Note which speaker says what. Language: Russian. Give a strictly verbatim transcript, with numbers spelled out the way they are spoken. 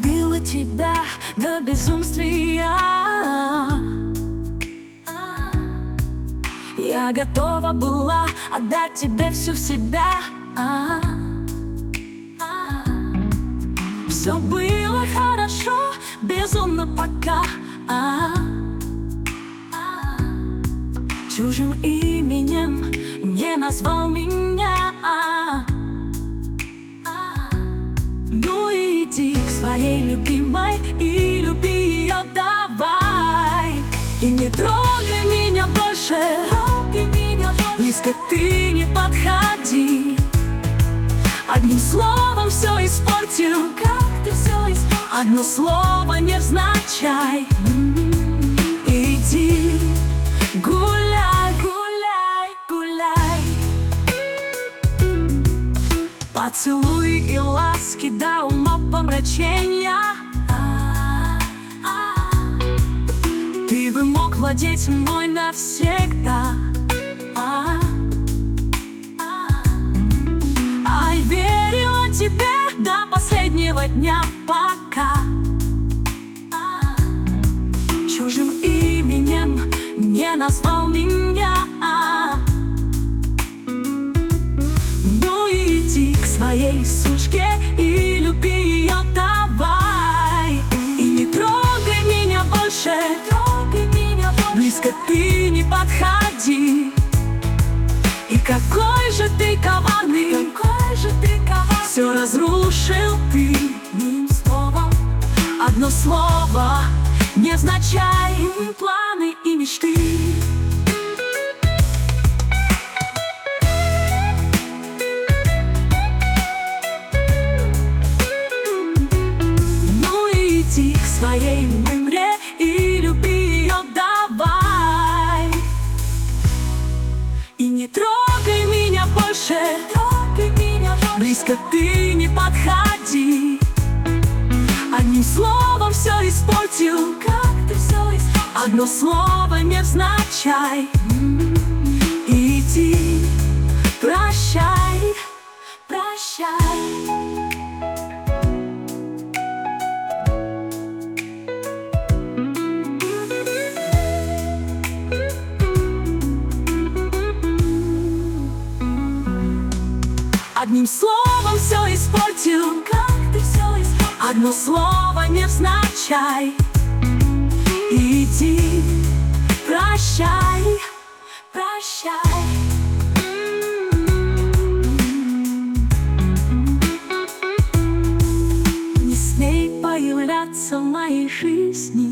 Speaker 1: любила тебя до безумствия. Я готова была отдать тебе всю себя. Все было хорошо, безумно пока. Чужим именем не назвал меня. Ну иди к своей любимой и люби ее давай. И не трогай меня больше, трогай меня больше. Близко ты не подходи. Одним словом все испортил. Как ты все испортил? Одно слово невзначай. Иди, гуляй, гуляй, гуляй. Поцелуй и ласки до умопомрачения. Ты бы мог владеть мной навсегда. Ай, верила тебе до последнего дня пока. Чужим именем не назвал меня. Ну иди к своей сучке и люби ее давай. И не трогай меня больше, трогай меня больше. Близко ты не подходи. И какой же ты коварный, какой же ты коварный. Все разрушил ты одним словом. Одно слово невзначай. Планы и мечты. Ну иди к своей мымре и люби ее давай. И не трогай меня больше, трогай меня больше. Близко ты не подходи. Одним словом все испортил. Как ты все испортил? Одно слово невзначай. Иди, прощай, прощай. Одним словом все испортил. Как ты все испортил? Одно слово невзначай. Иди, прощай, прощай. Не смей появляться в моей жизни.